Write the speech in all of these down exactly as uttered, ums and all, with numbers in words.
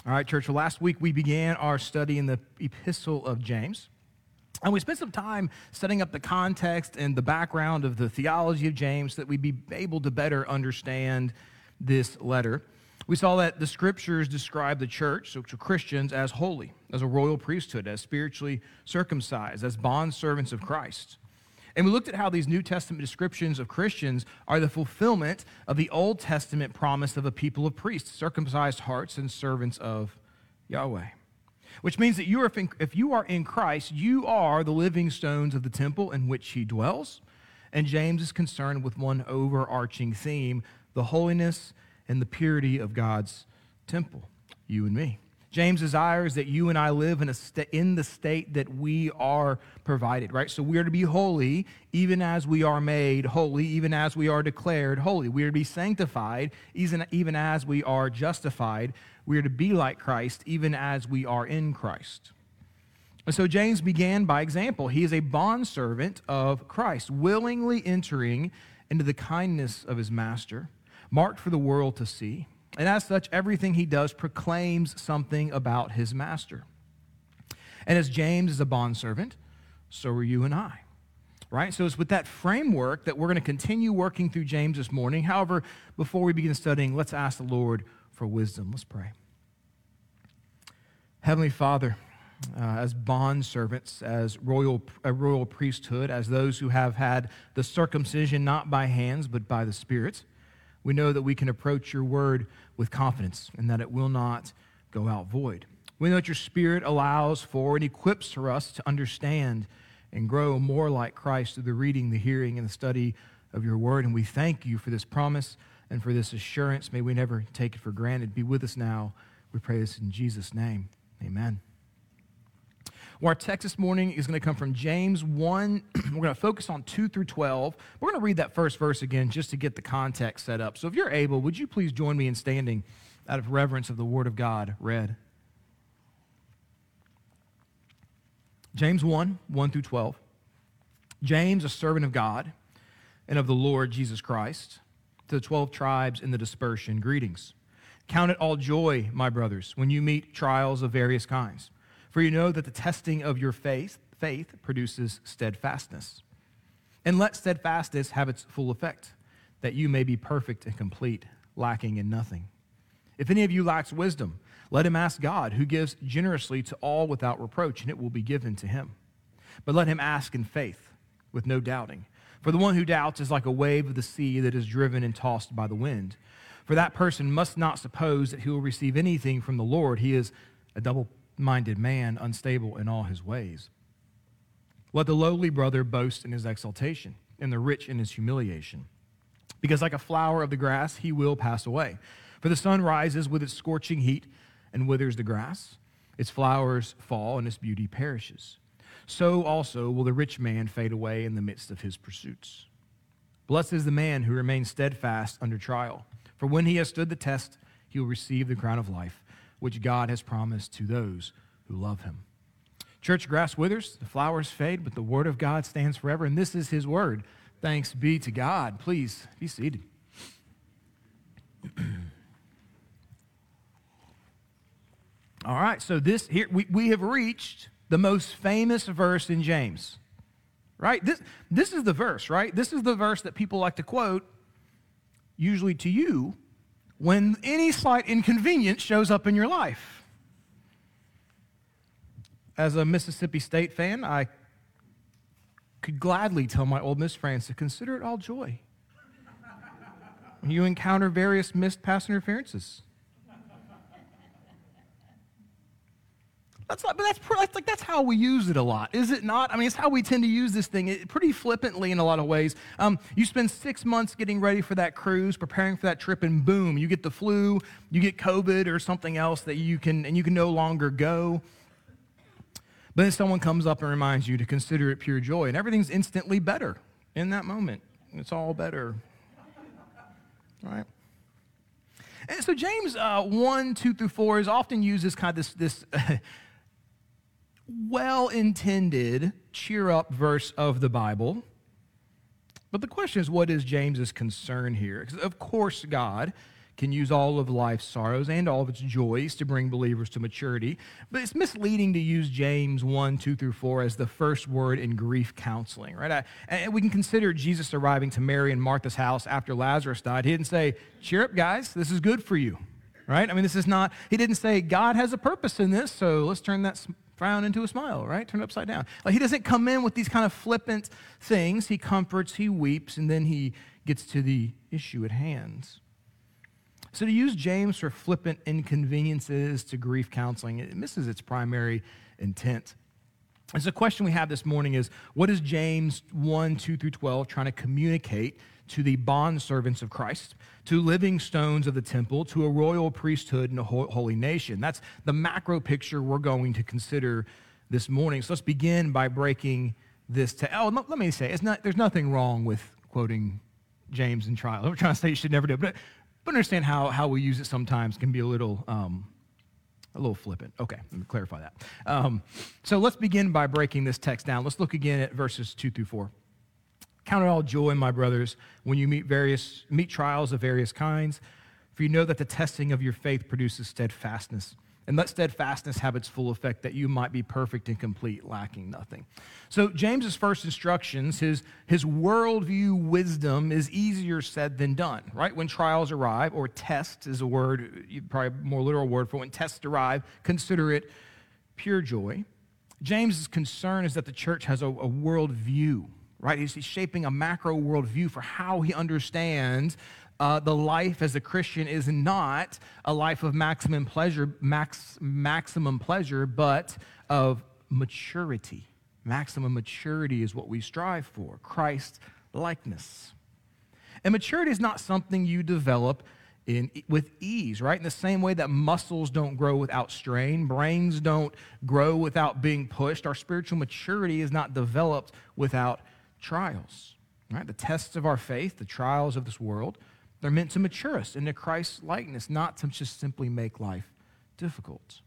All right, church, well, last week we began our study in the Epistle of James. And we spent some time setting up the context and the background of the theology of James so that we'd be able to better understand this letter. We saw that the scriptures describe the church, so Christians, as holy, as a royal priesthood, as spiritually circumcised, as bondservants of Christ. And we looked at how these New Testament descriptions of Christians are the fulfillment of the Old Testament promise of a people of priests, circumcised hearts and servants of Yahweh. Which means that you are, if you are in Christ, you are the living stones of the temple in which he dwells. And James is concerned with one overarching theme, the holiness and the purity of God's temple, you and me. James desires that you and I live in a st- in the state that we are provided, right? So we are to be holy even as we are made holy, even as we are declared holy. We are to be sanctified even, even as we are justified. We are to be like Christ even as we are in Christ. And so James began by example. He is a bondservant of Christ, willingly entering into the kindness of his master, marked for the world to see. And as such, everything he does proclaims something about his master. And as James is a bondservant, so are you and I, right? So it's with that framework that we're going to continue working through James this morning. However, before we begin studying, let's ask the Lord for wisdom. Let's pray. Heavenly Father, uh, as bondservants, as royal, a royal priesthood, as those who have had the circumcision not by hands but by the Spirit, we know that we can approach your word with confidence and that it will not go out void. We know that your Spirit allows for and equips for us to understand and grow more like Christ through the reading, the hearing, and the study of your word. And we thank you for this promise and for this assurance. May we never take it for granted. Be with us now. We pray this in Jesus' name. Amen. Well, our text this morning is going to come from James one. We're going to focus on two through twelve. We're going to read that first verse again just to get the context set up. So if you're able, would you please join me in standing out of reverence of the Word of God read? James one, one through twelve. James, a servant of God and of the Lord Jesus Christ, to the twelve tribes in the dispersion, greetings. Count it all joy, my brothers, when you meet trials of various kinds. For you know that the testing of your faith, faith produces steadfastness. And let steadfastness have its full effect, that you may be perfect and complete, lacking in nothing. If any of you lacks wisdom, let him ask God, who gives generously to all without reproach, and it will be given to him. But let him ask in faith, with no doubting. For the one who doubts is like a wave of the sea that is driven and tossed by the wind. For that person must not suppose that he will receive anything from the Lord. He is a double-minded man, unstable in all his ways. Let the lowly brother boast in his exaltation, and the rich in his humiliation. Because like a flower of the grass, he will pass away. For the sun rises with its scorching heat and withers the grass. Its flowers fall, and its beauty perishes. So also will the rich man fade away in the midst of his pursuits. Blessed is the man who remains steadfast under trial. For when he has stood the test, he will receive the crown of life, which God has promised to those who love him. Church, grass withers, the flowers fade, but the word of God stands forever, and this is his word. Thanks be to God. Please be seated. All right, so this here we, we have reached the most famous verse in James, right? This, this is the verse, right? This is the verse that people like to quote, usually to you, when any slight inconvenience shows up in your life. As a Mississippi State fan, I could gladly tell my old Miss France to consider it all joy when you encounter various missed pass interferences. That's like, but that's, that's like that's how we use it a lot, is it not? I mean, it's how we tend to use this thing it, pretty flippantly in a lot of ways. Um, you spend six months getting ready for that cruise, preparing for that trip, and boom, you get the flu, you get COVID or something else that you can and you can no longer go. But then someone comes up and reminds you to consider it pure joy, and everything's instantly better in that moment. It's all better, right? And so James uh, one, two through four is often used as kind of this this. well-intended cheer-up verse of the Bible. But the question is, what is James's concern here? Because of course God can use all of life's sorrows and all of its joys to bring believers to maturity. But it's misleading to use James one, two through four as the first word in grief counseling, right? I, and we can consider Jesus arriving to Mary and Martha's house after Lazarus died. He didn't say, cheer up, guys, this is good for you, right? I mean, this is not, he didn't say, God has a purpose in this, so let's turn that frown into a smile, right? Turn it upside down. Like, he doesn't come in with these kind of flippant things. He comforts, he weeps, and then he gets to the issue at hand. So to use James for flippant inconveniences to grief counseling, it misses its primary intent. And so the question we have this morning is, what is James one, two through twelve trying to communicate to the bondservants of Christ, to living stones of the temple, to a royal priesthood and a holy nation? That's the macro picture we're going to consider this morning. So let's begin by breaking this to, oh, let me say, it's not, there's nothing wrong with quoting James in trial. I'm trying to say you should never do it, but But understand how, how we use it sometimes can be a little um, a little flippant. Okay, let me clarify that. Um, so let's begin by breaking this text down. Let's look again at verses two through four. Count it all joy, my brothers, when you meet various meet trials of various kinds, for you know that the testing of your faith produces steadfastness. And let steadfastness have its full effect, that you might be perfect and complete, lacking nothing. So James's first instructions, his, his worldview wisdom is easier said than done, right? When trials arrive, or test is a word, probably a more literal word for when tests arrive, consider it pure joy. James's concern is that the church has a, a worldview, right? He's, he's shaping a macro worldview for how he understands Uh, the life as a Christian is not a life of maximum pleasure, max, maximum pleasure, but of maturity. Maximum maturity is what we strive for, Christ likeness. And maturity is not something you develop in with ease, right? In the same way that muscles don't grow without strain, brains don't grow without being pushed, our spiritual maturity is not developed without trials, right? The tests of our faith, the trials of this world, they're meant to mature us into Christ's likeness, not to just simply make life difficult.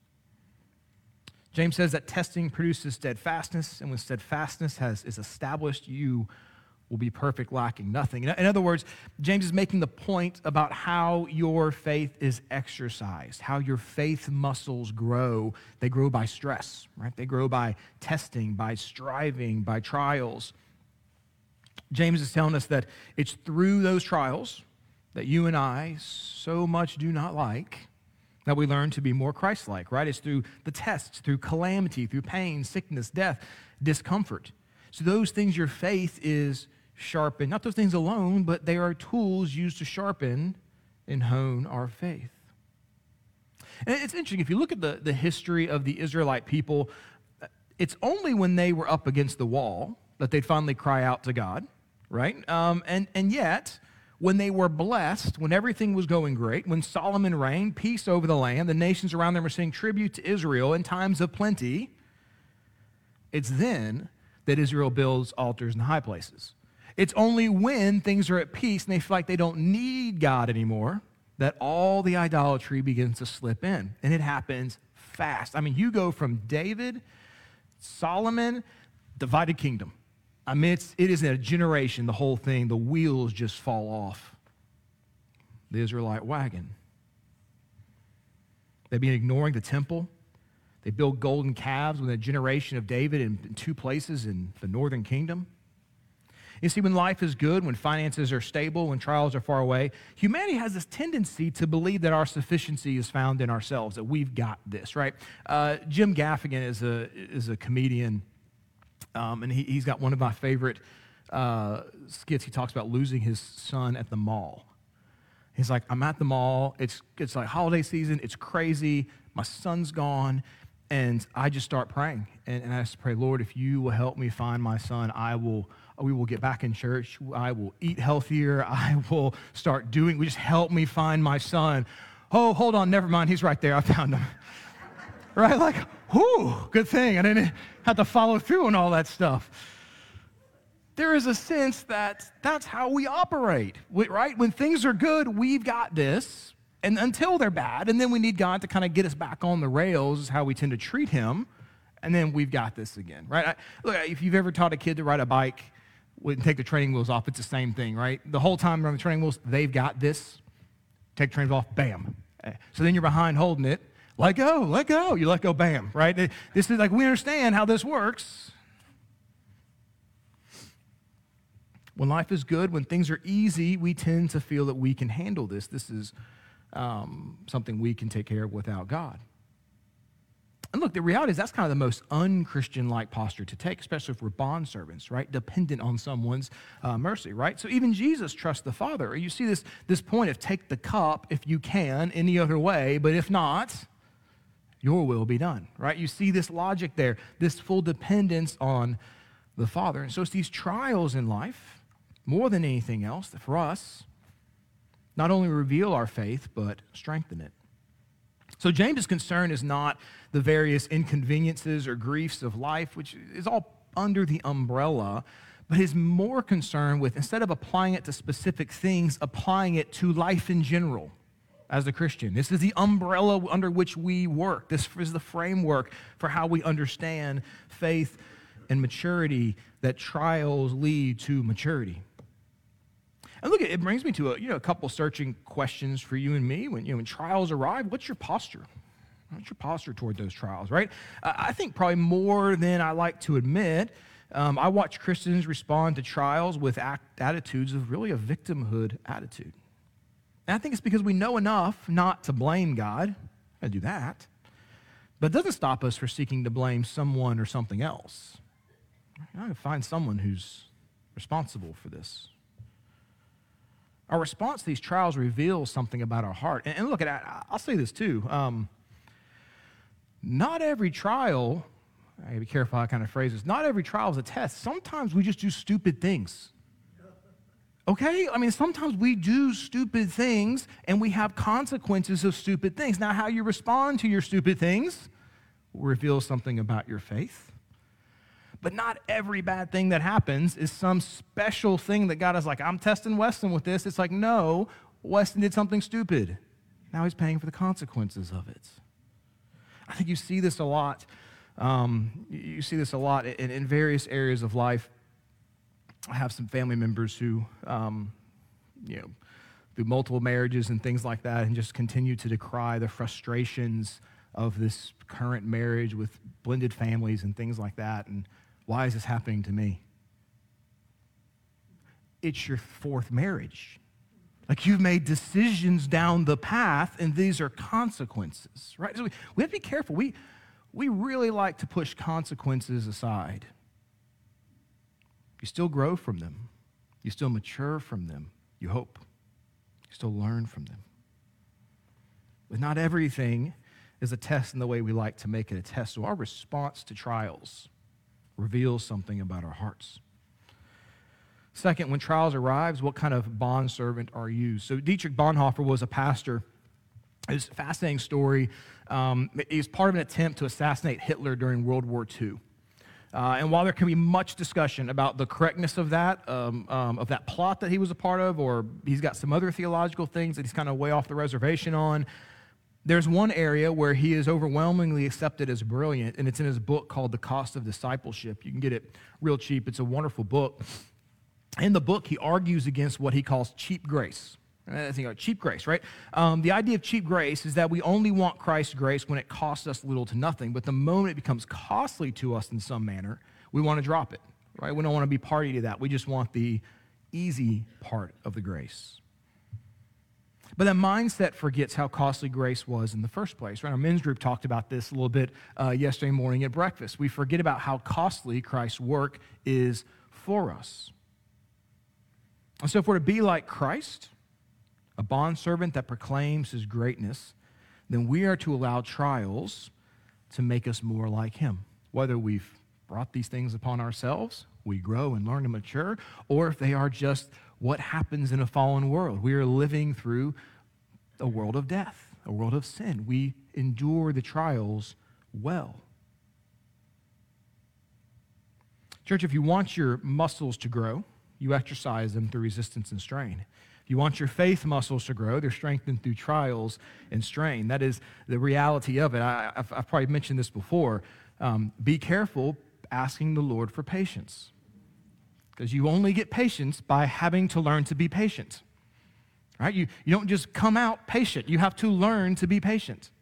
James says that testing produces steadfastness, and when steadfastness has, is established, you will be perfect, lacking nothing. In other words, James is making the point about how your faith is exercised, how your faith muscles grow. They grow by stress, right? They grow by testing, by striving, by trials. James is telling us that it's through those trials that you and I so much do not like, that we learn to be more Christ-like, right? It's through the tests, through calamity, through pain, sickness, death, discomfort. So those things your faith is sharpened, not those things alone, but they are tools used to sharpen and hone our faith. And it's interesting, if you look at the, the history of the Israelite people, it's only when they were up against the wall that they'd finally cry out to God, right? Um, and, and yet, when they were blessed, when everything was going great, when Solomon reigned, peace over the land, the nations around them were saying tribute to Israel in times of plenty, it's then that Israel builds altars in high places. It's only when things are at peace and they feel like they don't need God anymore that all the idolatry begins to slip in. And it happens fast. I mean, you go from David, Solomon, divided kingdom. I mean, it's, it is in a generation, the whole thing, the wheels just fall off the Israelite wagon. They've been ignoring the temple. They build golden calves with a generation of David in, in two places in the northern kingdom. You see, when life is good, when finances are stable, when trials are far away, humanity has this tendency to believe that our sufficiency is found in ourselves, that we've got this, right? Uh, Jim Gaffigan is a, is a comedian. Um, and he, he's got one of my favorite uh, skits. He talks about losing his son at the mall. He's like, I'm at the mall. It's it's like holiday season. It's crazy. My son's gone. And I just start praying. And, and I just pray, Lord, if you will help me find my son, I will, we will get back in church. I will eat healthier. I will start doing, just help me find my son. Oh, hold on. Never mind. He's right there. I found him. Right? Like, whew, good thing. I didn't have to follow through on all that stuff. There is a sense that that's how we operate, right? When things are good, we've got this, and until they're bad, and then we need God to kind of get us back on the rails is how we tend to treat him, and then we've got this again, right? I, look, if you've ever taught a kid to ride a bike and take the training wheels off, it's the same thing, right? The whole time they're on the training wheels, they've got this. take trains off, bam. So then you're behind holding it. Let go, let go. You let go, bam, right? This is like, we understand how this works. When life is good, when things are easy, we tend to feel that we can handle this. This is um, something we can take care of without God. And look, the reality is that's kind of the most un-Christian-like posture to take, especially if we're bondservants, right? Dependent on someone's uh, mercy, right? So even Jesus trusts the Father. You see this, this point of take the cup if you can, any other way, but if not, your will be done, right? You see this logic there, this full dependence on the Father. And so it's these trials in life, more than anything else, that for us, not only reveal our faith, but strengthen it. So James's concern is not the various inconveniences or griefs of life, which is all under the umbrella, but his more concern with, instead of applying it to specific things, applying it to life in general as a Christian. This is the umbrella under which we work. This is the framework for how we understand faith and maturity, that trials lead to maturity. And look, it brings me to a, you know, a couple searching questions for you and me. When, you know, when trials arrive, what's your posture? What's your posture toward those trials, right? Uh, I think probably more than I like to admit, um, I watch Christians respond to trials with act, attitudes of really a victimhood attitude. And I think it's because we know enough not to blame God. I do that. But it doesn't stop us from seeking to blame someone or something else. I can find someone who's responsible for this. Our response to these trials reveals something about our heart. And, and look, I, I'll say this too. Um, not every trial, I gotta be careful how I kind of phrase this, not every trial is a test. Sometimes we just do stupid things. Okay? I mean, sometimes we do stupid things and we have consequences of stupid things. Now, how you respond to your stupid things reveals something about your faith. But not every bad thing that happens is some special thing that God is like, I'm testing Weston with this. It's like, no, Weston did something stupid. Now he's paying for the consequences of it. I think you see this a lot. Um, you see this a lot in, in various areas of life. I have some family members who, um, you know, through multiple marriages and things like that, and just continue to decry the frustrations of this current marriage with blended families and things like that. And why is this happening to me? It's your fourth marriage. Like, you've made decisions down the path, and these are consequences, right? So we, we have to be careful. We, we really like to push consequences aside. You still grow from them. You still mature from them, you hope. You still learn from them. But not everything is a test in the way we like to make it a test. So our response to trials reveals something about our hearts. Second, when trials arrives, what kind of bondservant are you? So Dietrich Bonhoeffer was a pastor. It's a fascinating story. Um, he was part of an attempt to assassinate Hitler during World War Two. Uh, and while there can be much discussion about the correctness of that, um, um, of that plot that he was a part of, or he's got some other theological things that he's kind of way off the reservation on, there's one area where he is overwhelmingly accepted as brilliant, and it's in his book called The Cost of Discipleship. You can get it real cheap. It's a wonderful book. In the book, he argues against what he calls cheap grace. I think, cheap grace, right? Um, the idea of cheap grace is that we only want Christ's grace when it costs us little to nothing, but the moment it becomes costly to us in some manner, we want to drop it, right? We don't want to be party to that. We just want the easy part of the grace. But that mindset forgets how costly grace was in the first place, right? Our men's group talked about this a little bit uh, yesterday morning at breakfast. We forget about how costly Christ's work is for us. And so if we're to be like Christ, a bondservant that proclaims his greatness, then we are to allow trials to make us more like him. Whether we've brought these things upon ourselves, we grow and learn to mature, or if they are just what happens in a fallen world. We are living through a world of death, a world of sin. We endure the trials well. Church, if you want your muscles to grow, you exercise them through resistance and strain. If you want your faith muscles to grow, they're strengthened through trials and strain. That is the reality of it. I, I've, I've probably mentioned this before. Um, be careful asking the Lord for patience, because you only get patience by having to learn to be patient, right? You, you don't just come out patient. You have to learn to be patient.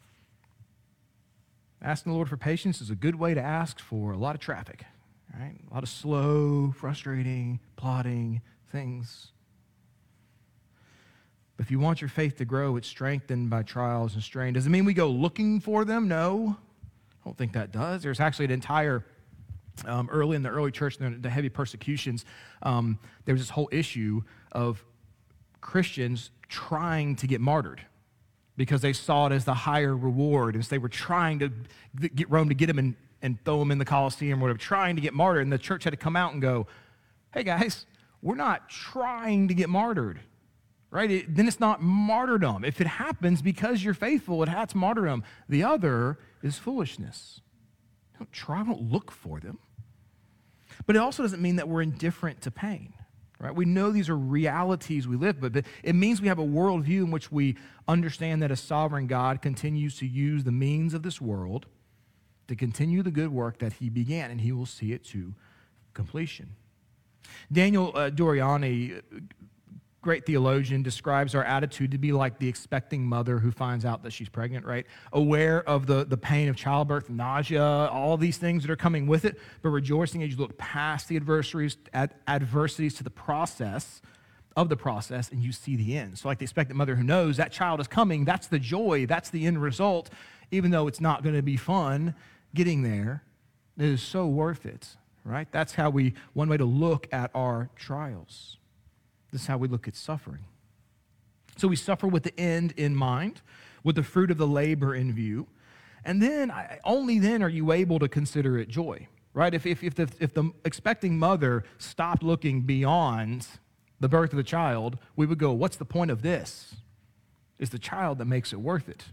Asking the Lord for patience is a good way to ask for a lot of traffic, right? A lot of slow, frustrating, plodding things. But if you want your faith to grow, it's strengthened by trials and strain. Does it mean we go looking for them? No. I don't think that does. There's actually an entire, um, early in the early church, the, the heavy persecutions, um, there was this whole issue of Christians trying to get martyred because they saw it as the higher reward. And so they were trying to get Rome to get them and, and throw them in the Colosseum or whatever, trying to get martyred. And the church had to come out and go, hey guys, we're not trying to get martyred. Right? It, then it's not martyrdom. If it happens because you're faithful, it has martyrdom. The other is foolishness. Don't try, don't look for them. But it also doesn't mean that we're indifferent to pain. Right? We know these are realities we live, but it means we have a worldview in which we understand that a sovereign God continues to use the means of this world to continue the good work that he began, and he will see it to completion. Daniel uh, Doriani, great theologian, describes our attitude to be like the expecting mother who finds out that she's pregnant, right? Aware of the, the pain of childbirth, nausea, all these things that are coming with it, but rejoicing as you look past the adversaries, ad, adversities to the process of the process, and you see the end. So like the expectant mother who knows that child is coming, that's the joy, that's the end result, even though it's not going to be fun getting there, it is so worth it, right? That's how we, one way to look at our trials. This is how we look at suffering. So we suffer with the end in mind, with the fruit of the labor in view, and then only then are you able to consider it joy, right? If, if, if, the, if the expecting mother stopped looking beyond the birth of the child, we would go, what's the point of this? It's the child that makes it worth it.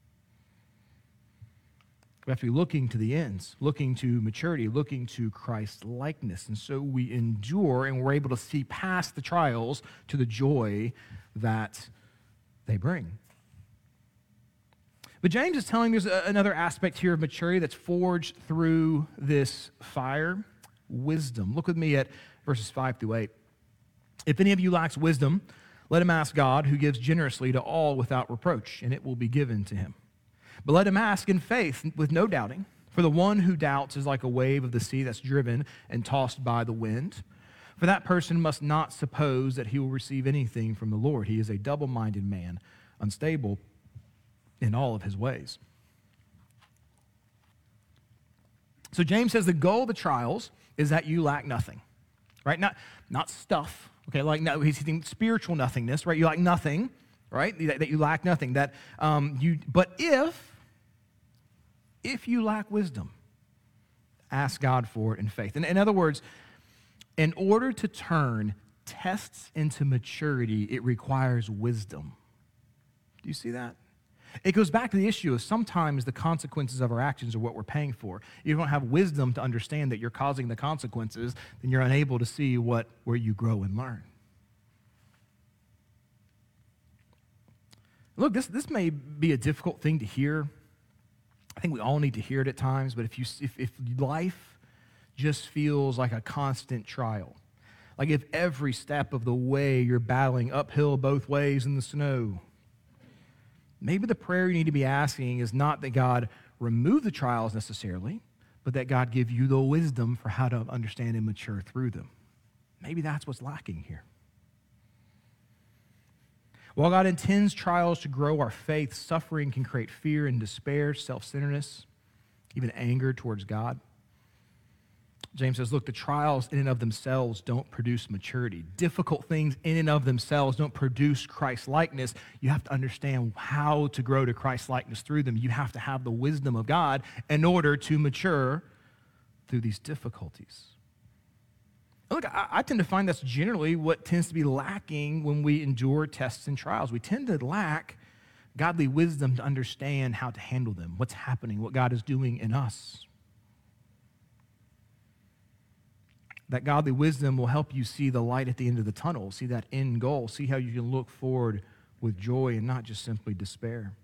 We have to be looking to the ends, looking to maturity, looking to Christ's likeness. And so we endure and we're able to see past the trials to the joy that they bring. But James is telling there's a, another aspect here of maturity that's forged through this fire, wisdom. Look with me at verses five through eight. If any of you lacks wisdom, let him ask God, who gives generously to all without reproach, and it will be given to him. But let him ask in faith with no doubting, for the one who doubts is like a wave of the sea that's driven and tossed by the wind. For that person must not suppose that he will receive anything from the Lord. He is a double-minded man, unstable in all of his ways. So James says the goal of the trials is that you lack nothing, right? Not, not stuff, okay? Like no, he's thinking spiritual nothingness, right? You lack nothing, right? That, that you lack nothing. That um, you, but if If you lack wisdom, ask God for it in faith. In, in other words, in order to turn tests into maturity, it requires wisdom. Do you see that? It goes back to the issue of sometimes the consequences of our actions are what we're paying for. If you don't have wisdom to understand that you're causing the consequences, then you're unable to see what where you grow and learn. Look, this, this may be a difficult thing to hear. I think we all need to hear it at times, but if you if, if life just feels like a constant trial, like if every step of the way you're battling uphill both ways in the snow, maybe the prayer you need to be asking is not that God remove the trials necessarily, but that God give you the wisdom for how to understand and mature through them. Maybe that's what's lacking here. While God intends trials to grow our faith, suffering can create fear and despair, self-centeredness, even anger towards God. James says, look, the trials in and of themselves don't produce maturity. Difficult things in and of themselves don't produce Christ-likeness. You have to understand how to grow to Christ-likeness through them. You have to have the wisdom of God in order to mature through these difficulties. Look, I, I tend to find that's generally what tends to be lacking when we endure tests and trials. We tend to lack godly wisdom to understand how to handle them, what's happening, what God is doing in us. That godly wisdom will help you see the light at the end of the tunnel, see that end goal, see how you can look forward with joy and not just simply despair.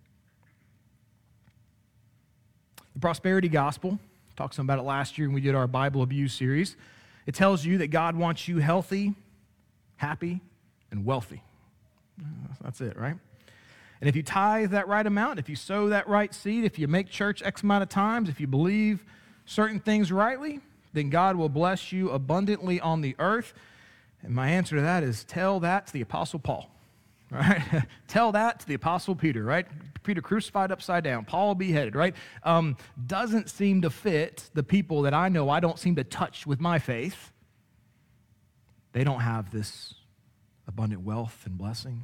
The prosperity gospel, talked some about it last year when we did our Bible Abuse series. It tells you that God wants you healthy, happy, and wealthy. That's it, right? And if you tithe that right amount, if you sow that right seed, if you make church X amount of times, if you believe certain things rightly, then God will bless you abundantly on the earth. And my answer to that is tell that to the Apostle Paul, right? Tell that to the Apostle Peter, right? Peter crucified upside down, Paul beheaded, right? Um, doesn't seem to fit the people that I know I don't seem to touch with my faith. They don't have this abundant wealth and blessing.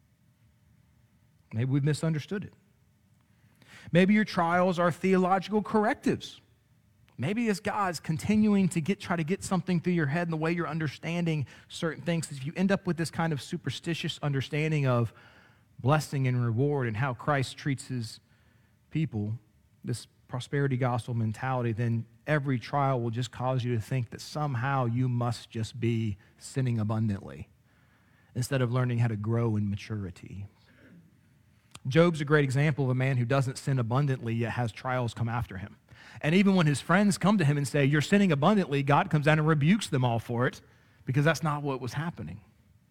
Maybe we've misunderstood it. Maybe your trials are theological correctives. Maybe it's God's continuing to get try to get something through your head in the way you're understanding certain things. If you end up with this kind of superstitious understanding of blessing and reward and how Christ treats his people, this prosperity gospel mentality, then every trial will just cause you to think that somehow you must just be sinning abundantly instead of learning how to grow in maturity. Job's a great example of a man who doesn't sin abundantly yet has trials come after him. And even when his friends come to him and say, you're sinning abundantly, God comes down and rebukes them all for it because that's not what was happening.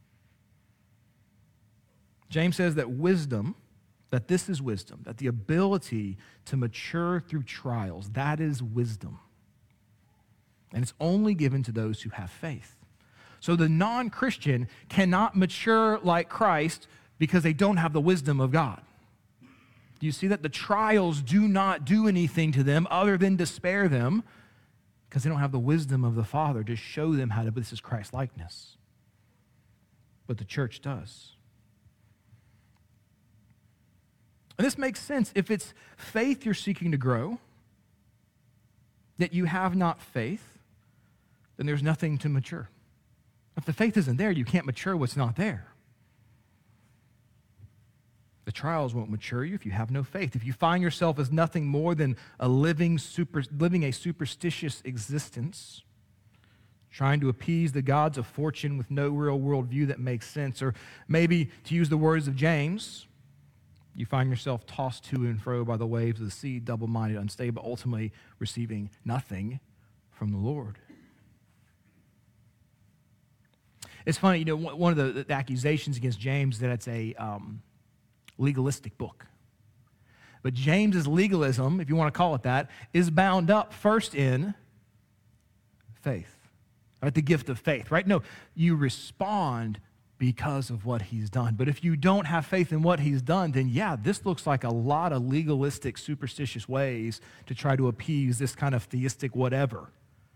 James says that wisdom, that this is wisdom, that the ability to mature through trials, that is wisdom. And it's only given to those who have faith. So the non-Christian cannot mature like Christ because they don't have the wisdom of God. Do you see that? The trials do not do anything to them other than despair them because they don't have the wisdom of the Father to show them how to, this is Christ-likeness. But the church does. And this makes sense. If it's faith you're seeking to grow, that you have not faith, then there's nothing to mature. If the faith isn't there, you can't mature what's not there. The trials won't mature you if you have no faith. If you find yourself as nothing more than a living, super, living a superstitious existence, trying to appease the gods of fortune with no real worldview that makes sense, or maybe, to use the words of James, you find yourself tossed to and fro by the waves of the sea, double-minded, unstable, ultimately receiving nothing from the Lord. It's funny, you know, one of the, the accusations against James is that it's a um, legalistic book. But James's legalism, if you want to call it that, is bound up first in faith, right? The gift of faith, right? No, you respond because of what he's done. But if you don't have faith in what he's done, then yeah, this looks like a lot of legalistic, superstitious ways to try to appease this kind of theistic whatever.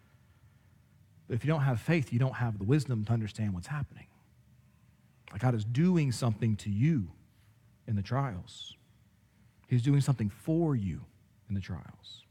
But if you don't have faith, you don't have the wisdom to understand what's happening. Like God is doing something to you in the trials. He's doing something for you in the trials.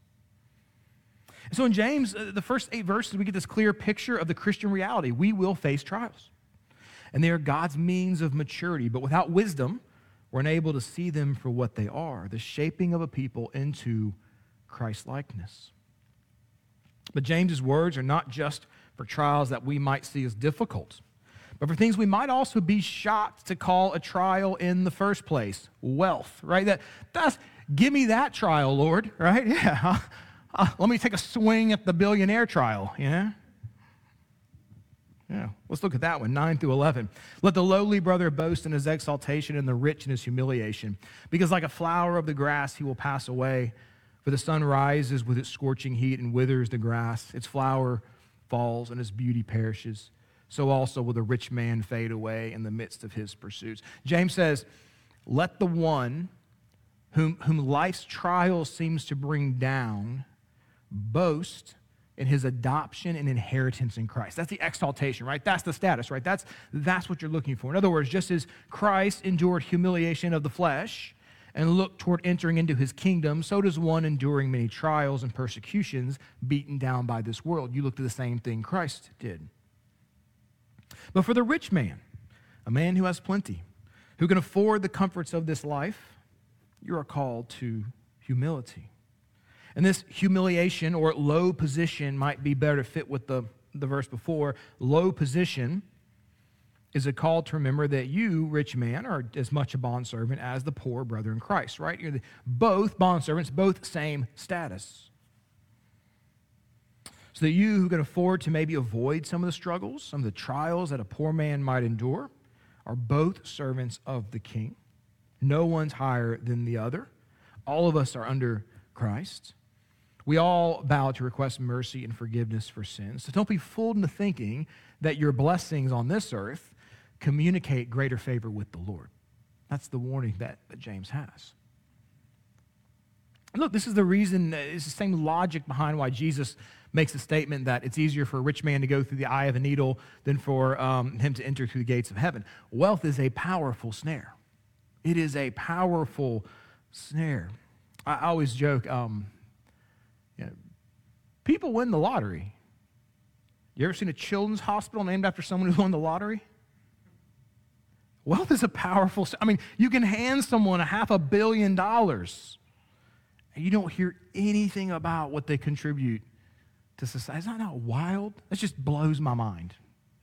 And so in James, uh, the first eight verses, we get this clear picture of the Christian reality. We will face trials. And they are God's means of maturity. But without wisdom, we're unable to see them for what they are, the shaping of a people into Christ-likeness. But James's words are not just for trials that we might see as difficult, but for things we might also be shocked to call a trial in the first place. Wealth, right? That, that's, give me that trial, Lord, right? Yeah. Uh, uh, let me take a swing at the billionaire trial, you know? Yeah, let's look at that one, nine through eleven. Let the lowly brother boast in his exaltation and the rich in his humiliation, because like a flower of the grass he will pass away. For the sun rises with its scorching heat and withers the grass. Its flower falls and its beauty perishes. So also will the rich man fade away in the midst of his pursuits. James says, let the one whom, whom life's trial seems to bring down boast in his adoption and inheritance in Christ. That's the exaltation, right? That's the status, right? That's, that's what you're looking for. In other words, just as Christ endured humiliation of the flesh and looked toward entering into his kingdom, so does one enduring many trials and persecutions beaten down by this world. You look at the same thing Christ did. But for the rich man, a man who has plenty, who can afford the comforts of this life, you are called to humility. And this humiliation or low position might be better to fit with the, the verse before. Low position is a call to remember that you, rich man, are as much a bondservant as the poor brother in Christ, right? You're the, both bondservants, both same status. So that you who can afford to maybe avoid some of the struggles, some of the trials that a poor man might endure, are both servants of the King. No one's higher than the other. All of us are under Christ. We all bow to request mercy and forgiveness for sins. So don't be fooled into thinking that your blessings on this earth communicate greater favor with the Lord. That's the warning that, that James has. Look, this is the reason, it's the same logic behind why Jesus makes a statement that it's easier for a rich man to go through the eye of a needle than for um, him to enter through the gates of heaven. Wealth is a powerful snare. It is a powerful snare. I, I always joke, um, you know, people win the lottery. You ever seen a children's hospital named after someone who won the lottery? Wealth is a powerful, I mean, you can hand someone a half a billion dollars and you don't hear anything about what they contribute to society. Is that not wild? That just blows my mind.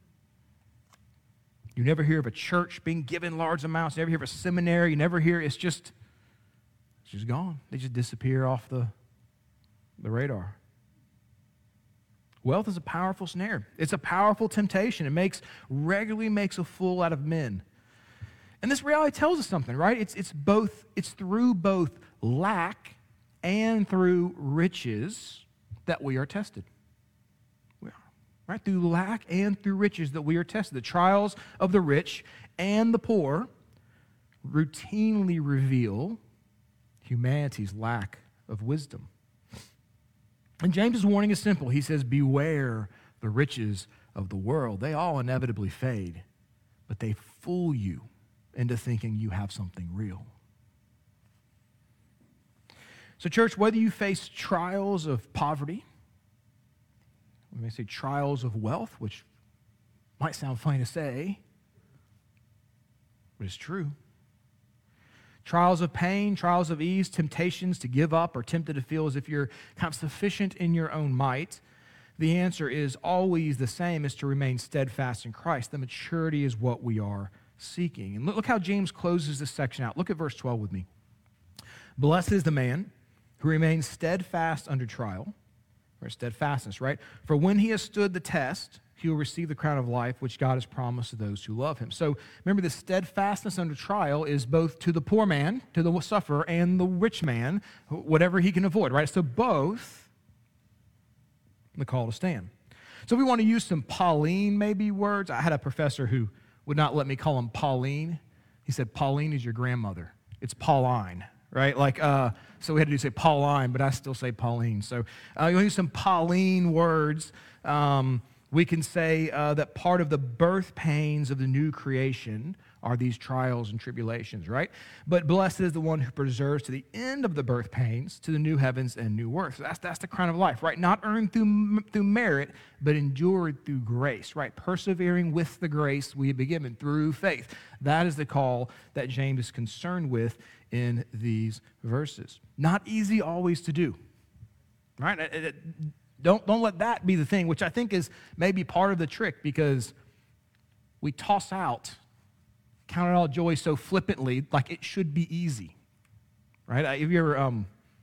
You never hear of a church being given large amounts. You never hear of a seminary. You never hear, it's just, it's just gone. They just disappear off the, the radar. Wealth is a powerful snare. It's a powerful temptation. It makes, regularly makes a fool out of men. And this reality tells us something, right? It's, it's both, it's through both lack and through riches that we are tested. We are, right? Through lack and through riches that we are tested. The trials of the rich and the poor routinely reveal humanity's lack of wisdom. And James's warning is simple. He says, beware the riches of the world. They all inevitably fade, but they fool you into thinking you have something real. So church, whether you face trials of poverty, we may say trials of wealth, which might sound funny to say, but it's true. Trials of pain, trials of ease, temptations to give up or tempted to feel as if you're kind of sufficient in your own might, the answer is always the same, is to remain steadfast in Christ. The maturity is what we are seeking. And look how James closes this section out. Look at verse twelve with me. Blessed is the man who remains steadfast under trial, or steadfastness, right? For when he has stood the test, he will receive the crown of life, which God has promised to those who love him. So remember, the steadfastness under trial is both to the poor man, to the sufferer, and the rich man, whatever he can avoid, right? So both, the call to stand. So if we want to use some Pauline maybe words, I had a professor who would not let me call him Pauline. He said, Pauline is your grandmother. It's Pauline, right? Like, uh, so we had to do say Pauline, but I still say Pauline. So uh, you use some Pauline words. Um, we can say uh, that part of the birth pains of the new creation are these trials and tribulations, right? But blessed is the one who preserves to the end of the birth pains, to the new heavens and new earth. So that's, that's the crown of life, right? Not earned through, through merit, but endured through grace, right? Persevering with the grace we have been given through faith. That is the call that James is concerned with in these verses. Not easy always to do, right? It, it, don't, don't let that be the thing, which I think is maybe part of the trick, because we toss out count it all joy so flippantly, like it should be easy, right? Have you ever, um,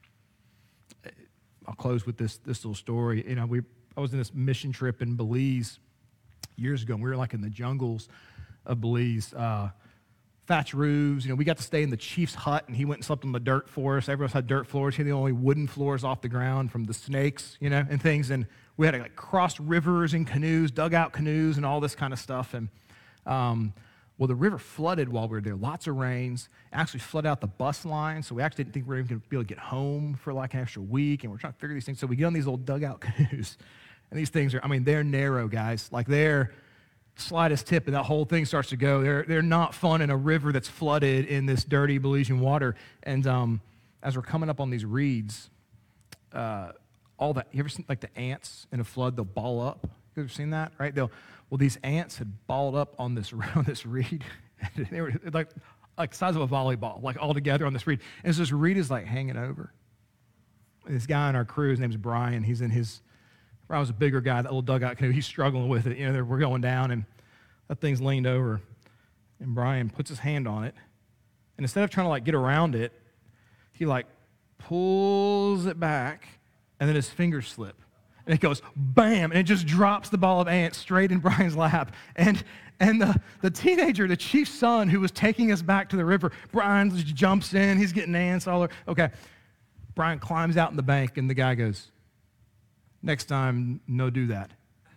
I'll close with this this little story. You know, we I was in this mission trip in Belize years ago, and we were like in the jungles of Belize, uh, thatch roofs. You know, we got to stay in the chief's hut, and he went and slept on the dirt for us. Everyone else had dirt floors. He had the only wooden floors off the ground from the snakes, you know, and things. And we had to like cross rivers in canoes, dugout canoes, and all this kind of stuff. And um, Well, the river flooded while we were there. Lots of rains. Actually flooded out the bus line, so we actually didn't think we were even going to be able to get home for like an extra week, and we're trying to figure these things. So we get on these little dugout canoes, and these things are, I mean, they're narrow, guys. Like they're slightest tip, and that whole thing starts to go. They're, they're not fun in a river that's flooded in this dirty Belizean water. And um, as we're coming up on these reeds, uh, all that, you ever seen like the ants in a flood, they'll ball up? You ever seen that, right? They'll, well, these ants had balled up on this on this reed. They were like like the size of a volleyball, like all together on this reed. And so this reed is like hanging over. This guy on our crew, his name's Brian. He's in his, I was a bigger guy, that little dugout canoe. He's struggling with it. You know, we're going down, and that thing's leaned over. And Brian puts his hand on it, and instead of trying to like get around it, he like pulls it back, and then his fingers slip. And it goes bam, and it just drops the ball of ants straight in Brian's lap. And and the, the teenager, the chief's son who was taking us back to the river, Brian just jumps in, he's getting ants all over. Okay, Brian climbs out in the bank, and the guy goes, next time, no do that.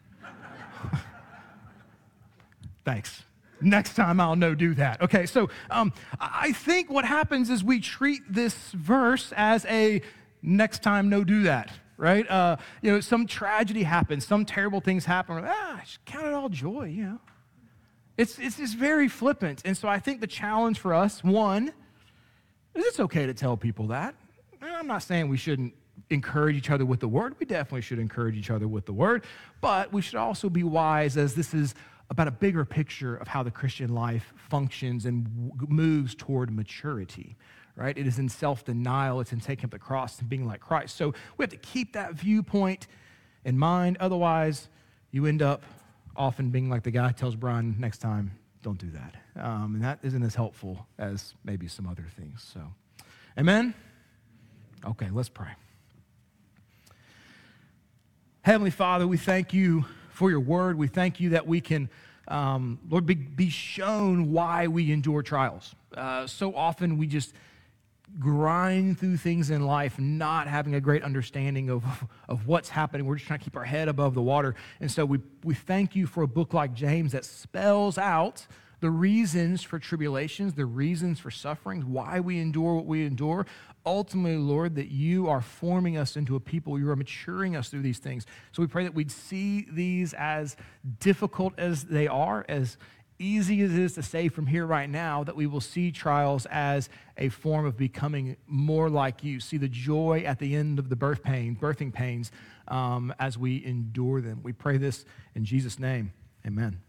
Thanks. Next time I'll no do that. Okay, so um, I think what happens is we treat this verse as a next time no do that, right? Uh, you know, some tragedy happens, some terrible things happen. Ah, just count it all joy, you know. It's, it's just very flippant. And so I think the challenge for us, one, is it's okay to tell people that. I'm not saying we shouldn't encourage each other with the word. We definitely should encourage each other with the word. But we should also be wise, as this is about a bigger picture of how the Christian life functions and w- moves toward maturity, right? It is in self-denial. It's in taking up the cross and being like Christ. So we have to keep that viewpoint in mind. Otherwise, you end up often being like the guy who tells Brian, next time, don't do that. Um, and that isn't as helpful as maybe some other things. So, amen? Okay, let's pray. Heavenly Father, we thank you for your word. We thank you that we can, um, Lord, be, be shown why we endure trials. Uh, so often we just grind through things in life, not having a great understanding of, of what's happening. We're just trying to keep our head above the water. And so we, we thank you for a book like James that spells out the reasons for tribulations, the reasons for sufferings, why we endure what we endure. Ultimately, Lord, that you are forming us into a people. You are maturing us through these things. So we pray that we'd see these as difficult as they are, as easy as it is to say from here right now, that we will see trials as a form of becoming more like you. See the joy at the end of the birth pain, birthing pains um, as we endure them. We pray this in Jesus' name. Amen.